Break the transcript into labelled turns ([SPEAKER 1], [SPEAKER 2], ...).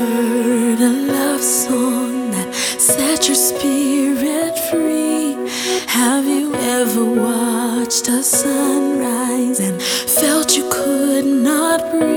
[SPEAKER 1] Heard a love song that set your spirit free. Have you ever watched a sunrise and felt you could not breathe?